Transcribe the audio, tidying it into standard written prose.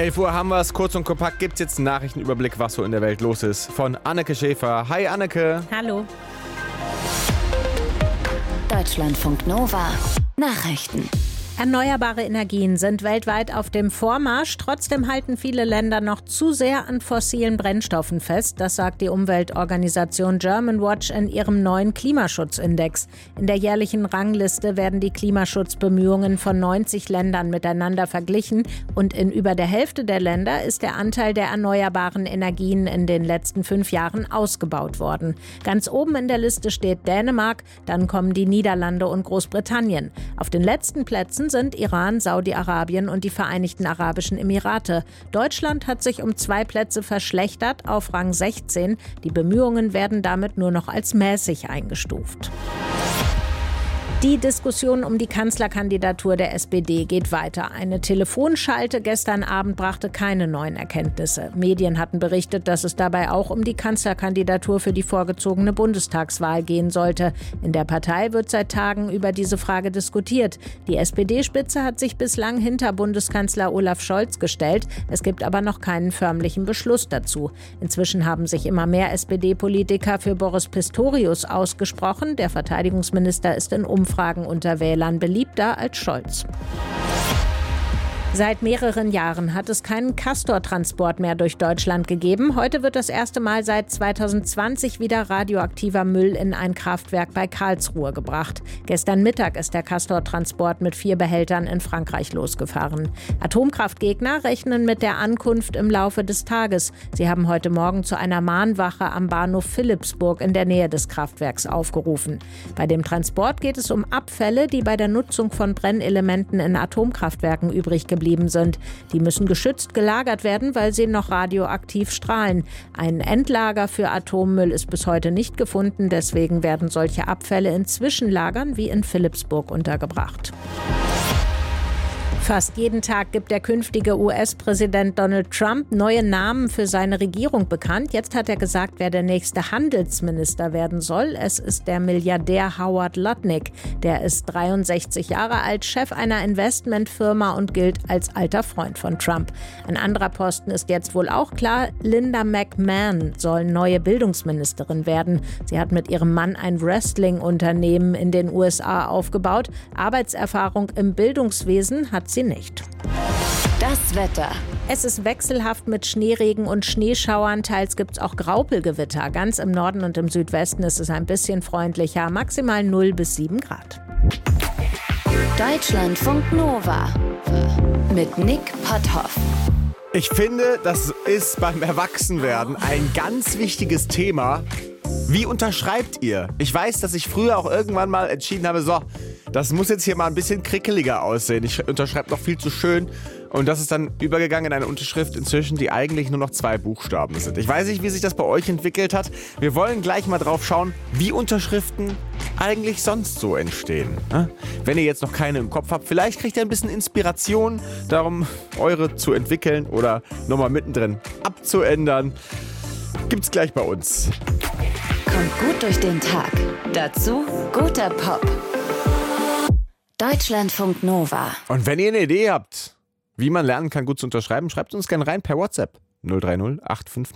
11 Uhr haben wir es. Kurz und kompakt gibt es jetzt einen Nachrichtenüberblick, was so in der Welt los ist. Von Anneke Schäfer. Hi Anneke. Hallo. Deutschlandfunk Nova. Nachrichten. Erneuerbare Energien sind weltweit auf dem Vormarsch. Trotzdem halten viele Länder noch zu sehr an fossilen Brennstoffen fest. Das sagt die Umweltorganisation Germanwatch in ihrem neuen Klimaschutzindex. In der jährlichen Rangliste werden die Klimaschutzbemühungen von 90 Ländern miteinander verglichen. Und in über der Hälfte der Länder ist der Anteil der erneuerbaren Energien in den letzten 5 Jahren ausgebaut worden. Ganz oben in der Liste steht Dänemark, dann kommen die Niederlande und Großbritannien. Auf den letzten Plätzen sind Iran, Saudi-Arabien und die Vereinigten Arabischen Emirate. Deutschland hat sich um 2 Plätze verschlechtert auf Rang 16. Die Bemühungen werden damit nur noch als mäßig eingestuft. Die Diskussion um die Kanzlerkandidatur der SPD geht weiter. Eine Telefonschalte gestern Abend brachte keine neuen Erkenntnisse. Medien hatten berichtet, dass es dabei auch um die Kanzlerkandidatur für die vorgezogene Bundestagswahl gehen sollte. In der Partei wird seit Tagen über diese Frage diskutiert. Die SPD-Spitze hat sich bislang hinter Bundeskanzler Olaf Scholz gestellt. Es gibt aber noch keinen förmlichen Beschluss dazu. Inzwischen haben sich immer mehr SPD-Politiker für Boris Pistorius ausgesprochen. Der Verteidigungsminister ist in Umfragen unter Wählern beliebter als Scholz. Seit mehreren Jahren hat es keinen Castor-Transport mehr durch Deutschland gegeben. Heute wird das erste Mal seit 2020 wieder radioaktiver Müll in ein Kraftwerk bei Karlsruhe gebracht. Gestern Mittag ist der Castor-Transport mit 4 Behältern in Frankreich losgefahren. Atomkraftgegner rechnen mit der Ankunft im Laufe des Tages. Sie haben heute Morgen zu einer Mahnwache am Bahnhof Philippsburg in der Nähe des Kraftwerks aufgerufen. Bei dem Transport geht es um Abfälle, die bei der Nutzung von Brennelementen in Atomkraftwerken übrig geblieben sind. Die müssen geschützt gelagert werden, weil sie noch radioaktiv strahlen. Ein Endlager für Atommüll ist bis heute nicht gefunden. Deswegen werden solche Abfälle in Zwischenlagern wie in Philippsburg untergebracht. Fast jeden Tag gibt der künftige US-Präsident Donald Trump neue Namen für seine Regierung bekannt. Jetzt hat er gesagt, wer der nächste Handelsminister werden soll. Es ist der Milliardär Howard Lutnick. Der ist 63 Jahre alt, Chef einer Investmentfirma und gilt als alter Freund von Trump. Ein anderer Posten ist jetzt wohl auch klar. Linda McMahon soll neue Bildungsministerin werden. Sie hat mit ihrem Mann ein Wrestling-Unternehmen in den USA aufgebaut. Arbeitserfahrung im Bildungswesen hat sie nicht. Das Wetter. Es ist wechselhaft mit Schneeregen und Schneeschauern. Teils gibt es auch Graupelgewitter. Ganz im Norden und im Südwesten ist es ein bisschen freundlicher. Maximal 0 bis 7 Grad. Deutschlandfunk Nova. Mit Nick Potthoff. Ich finde, das ist beim Erwachsenwerden ein ganz wichtiges Thema. Wie unterschreibt ihr? Ich weiß, dass ich früher auch irgendwann mal entschieden habe, so, das muss jetzt hier mal ein bisschen krickeliger aussehen. Ich unterschreibe noch viel zu schön. Und das ist dann übergegangen in eine Unterschrift inzwischen, die eigentlich nur noch 2 Buchstaben sind. Ich weiß nicht, wie sich das bei euch entwickelt hat. Wir wollen gleich mal drauf schauen, wie Unterschriften eigentlich sonst so entstehen. Wenn ihr jetzt noch keine im Kopf habt, vielleicht kriegt ihr ein bisschen Inspiration darum, eure zu entwickeln oder nochmal mittendrin abzuändern. Gibt's gleich bei uns. Kommt gut durch den Tag. Dazu guter Pop. Deutschlandfunk Nova. Und wenn ihr eine Idee habt, wie man lernen kann, gut zu unterschreiben, schreibt uns gerne rein per WhatsApp 030 859